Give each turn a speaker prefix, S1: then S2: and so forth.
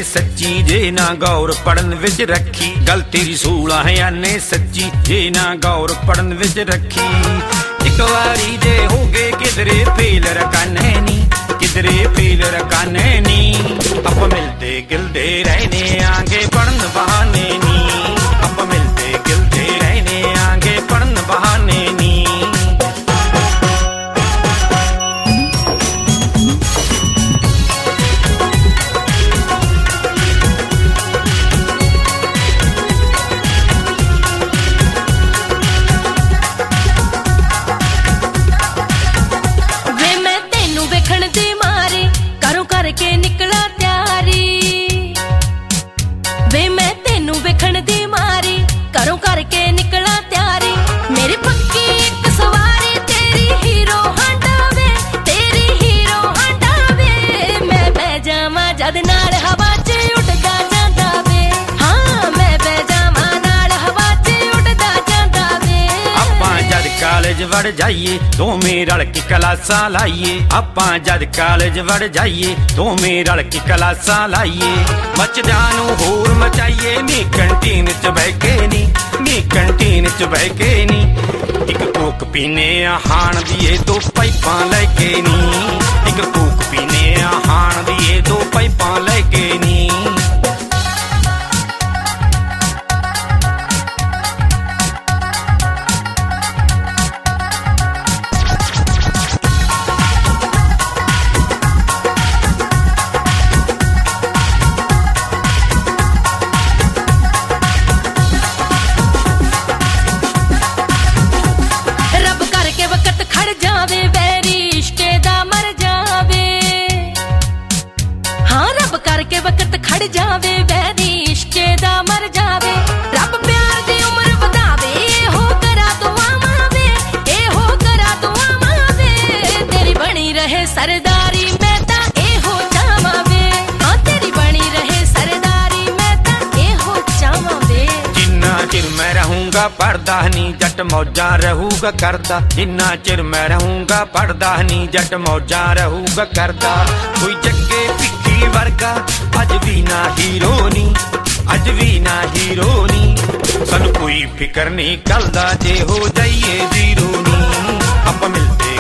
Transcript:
S1: सच्ची जे ना गौर पढ़न विच रखी। गल तेरी 16 आने सच्ची जे ना गौर पढ़न विच रखी। एक वारी जे हो गए किधरे फेल रकाने नी, किधरे फेल रकाने नी। आप मिलते गिलते रहने आगे पढ़न बहाने नी, आप मिलते गिलते रहने आगे पढ़न बहाने नी।
S2: करके निकला त्यारी वे मैं तेनू वेखण दी मारी, करों करके निकला त्यारी। मेरी पक्की एक सवारी तेरी हीरो हांडा वे, तेरी हीरो हांडा वे। मैं बह जावां जद नाल हवा च उड़दा जांदा वे, हाँ मैं बह जावां नाल हवा च उड़दा जांदा वे।
S1: आपां जद कालेज वड़ जाइए दोवें रल के क्लासां लाइए, आपां जद कालेज वड़ जाइए दोवें रल के क्लासां लाइए। मचदियां नूं होर मचाइए नी कैंटीन च बह के नी, नी कैंटीन च बह के नी। एक कोक पीने हाण दिए दो पाइपां लैके नी, एक कोक पीने हाण दिए दो पाइपां लैके नी।
S2: करके वक्त खड़ जावे वैरी इश्के दा मर जावे। रब प्यार दी उम्र वधावे, ए हो करा दुआवां वे, ए हो करा दुआवां वे। तेरी बनी रहे सरदारी मैं तां ए हो चावां वे, हां तेरी बनी रहे सरदारी मैं तां ए हो चावां वे।
S1: जिन्ना चिर मैं रहूंगा पढ़दा नी जट मौजां रहूगा करदा, जिन्ना चिर मैं रहूंगा पढ़दा नी जट मौजां रहूगा करदा। कोई जग्गे पिक्की वर्गा अज भी ना हीरो नी, अज भी ना हीरो नी। सानू कोई फिकर नहीं कलदा जे हो जाइए जीरो नी, आप मिलते